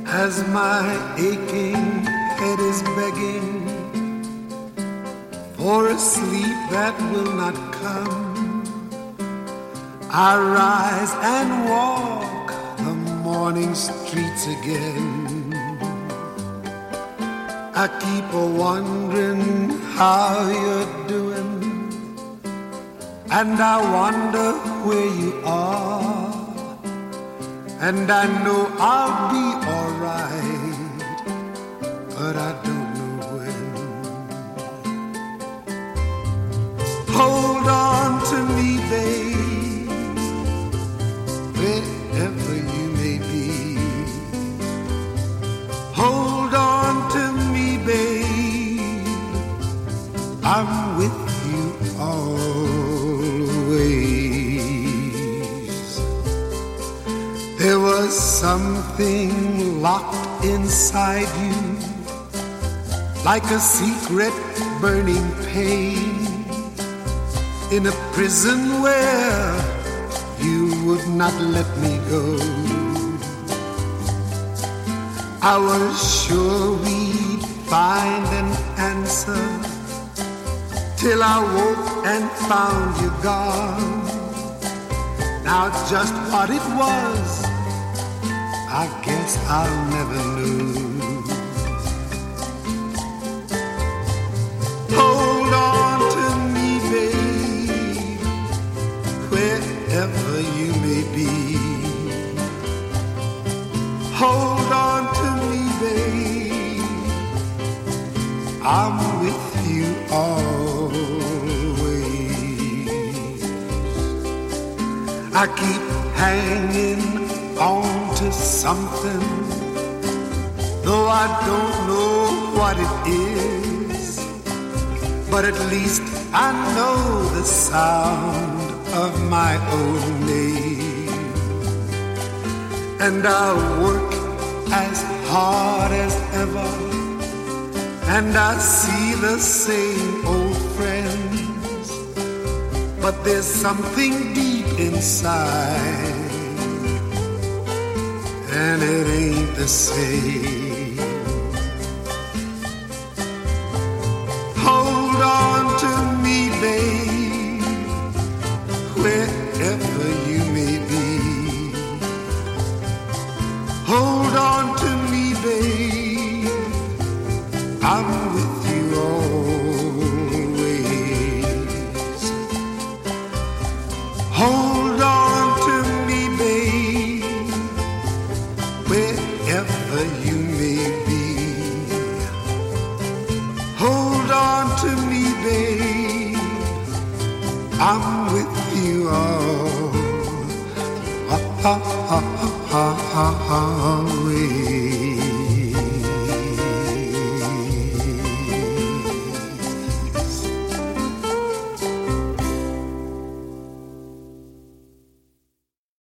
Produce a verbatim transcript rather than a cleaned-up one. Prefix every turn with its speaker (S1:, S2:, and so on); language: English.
S1: as my aching head is begging for a sleep that will not come, I rise and walk the morning streets again. I keep a wondering how you're doing, and I wonder where you are, and I know I'll be alright, but I don't know when. Hold on to me, babe, wherever you may be. Hold on to me, babe, I'm with you always. There was something locked inside you, like a secret burning pain, in a prison where you would not let me go. I was sure we'd find an answer, till I woke and found you gone. Now just what it was, I guess I'll never know. Hold on to me, babe, wherever you may be. Hold on to me, babe, I'm with you always. I keep hanging on to something, though I don't know what it is, but at least I know the sound of my own name. And I'll work as hard as ever, and I see the same old friends, but there's something deep inside, and it ain't the same. Hold on to me, babe, wherever you may be. Hold on to me, babe, I'm with you always. Hold on to me, babe, wherever you may be. Hold on to me, babe, I'm with you always.